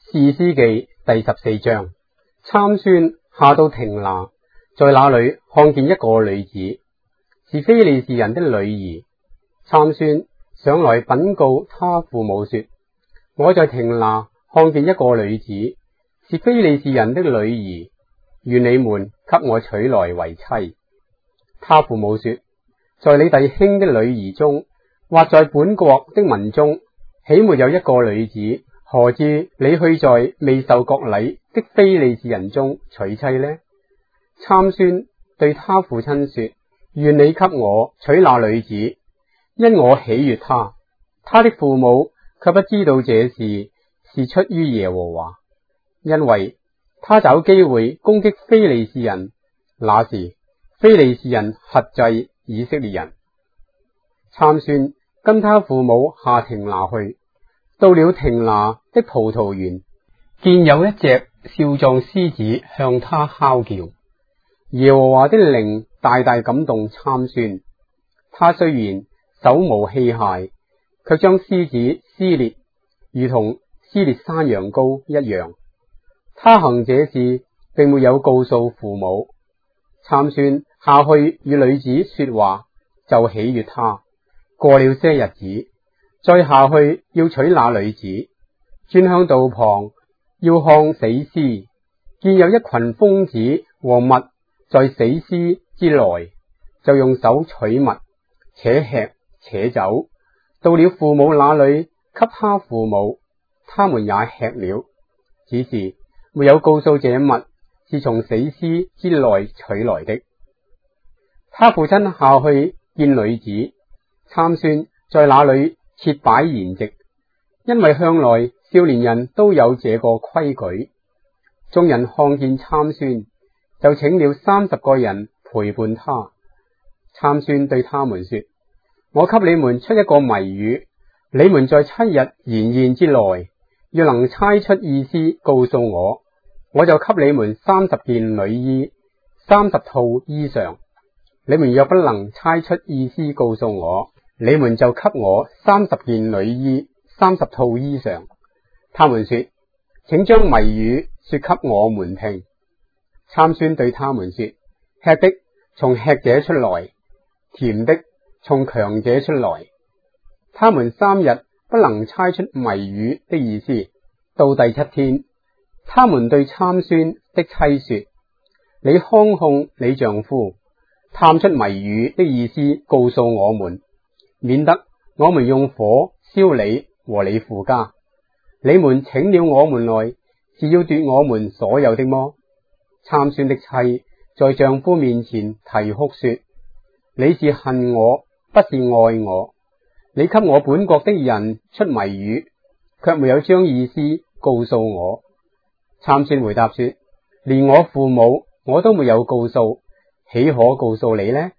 士師記第14章，參孫下到亭拿，在那裏看見一個女子，是非利士人的女兒。參孫上來稟告他父母說：我在亭拿看見一個女子，是非利士人的女兒，願你們給我娶來為妻。他父母說：在你弟兄的女兒中，或在本國的民中，豈沒有一個女子？何至你去在未受割禮的非利士人中娶妻呢？參孫對他父親說：願你給我娶那女子，因我喜悅她。他的父母卻不知道這事是出於耶和華，因為他找機會攻擊非利士人。那時非利士人轄制以色列人。參孫跟他父母下亭拿去，到了亭拿的葡萄園，見有一隻少壯獅子向他哮叫。耶和華的靈大大感動參孫，他雖然手無器械，卻將獅子撕裂，如同撕裂山羊羔一樣。他行這事並沒有告訴父母。參孫下去與女子說話，就喜悅她。過了些日子，再下去要娶那女子，轉向道旁要看死屍，見有一群蜂子和蜜在死屍之內，就用手取蜜，且吃且走，到了父母那裏，給他父母，他們也吃了，只是沒有告訴這蜜是從死屍之內取來的。他父親下去見女子，參孫在那裏設擺筵席，因為向來少年人都有這個規矩。眾人看見參孫，就請了30個人陪伴他。參孫對他們說：我給你們出一個謎語，你們在7日筵宴之內，要能猜出意思告訴我，我就給你們30件女衣，30套衣裳。你們若不能猜出意思告訴我，你們就給我30件女衣，30套衣裳。他們說：請將謎語說給我們聽。參孫對他們說：吃的從吃者出來，甜的從強者出來。他們3日不能猜出謎語的意思。到第7天，他們對參孫的妻說：你康控你丈夫，探出謎語的意思告訴我們，免得我們用火燒你和你父家。你們請了我們來，是要奪我們所有的麼？參孫的妻在丈夫面前啼哭說：你是恨我，不是愛我。你給我本國的人出謎語，卻沒有將意思告訴我。參孫回答說：連我父母我都沒有告訴，豈可告訴你呢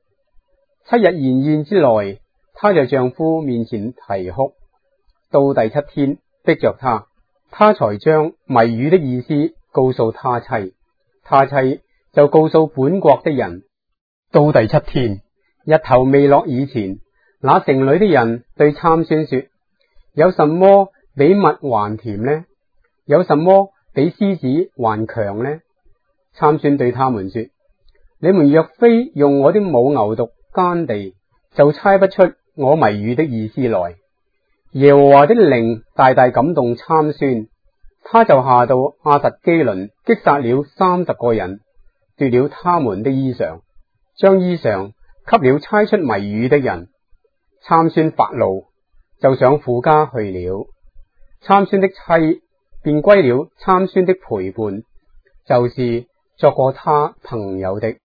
？7日筵宴之內，她在丈夫面前啼哭，到第7天逼着她才將謎語的意思告訴他妻，他妻就告訴本國的人。到第7天，日頭未落以前，那城裏的人對參孫說：有什麼比蜜還甜呢？有什麼比獅子還強呢？參孫對他們說：你們若非用我的母牛犢耕地，就猜不出我謎語的意思來。耶和華的靈大大感動參孫，他就下到亞實基倫，擊殺了30個人，奪了他們的衣裳，將衣裳給了猜出謎語的人。參孫發怒，就上父家去了。參孫的妻便歸了參孫的陪伴，就是作過他朋友的。